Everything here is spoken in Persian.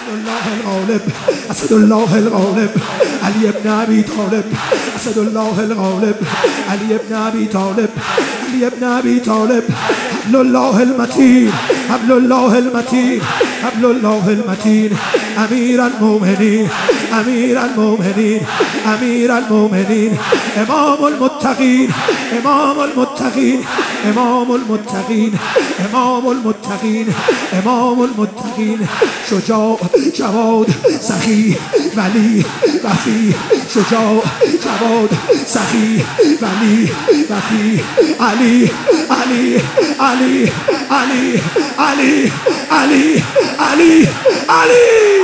الله الغالب اسد الله الغالب علی ابن ابی طالب اسد الله الغالب علی ابن ابی طالب علی ابن ابی طالب حبل الله المتین حبل الله المتین حبل الله المتین امیر المؤمنین امیر المؤمنین امیر المؤمنین امام المتقین امام المتقین امام المتقین امام المتقین امام المتقین شجاع جواد سخی ولی وفی شجاع جواد سخی ولی وفی علی علی علی علی علی علی علی علی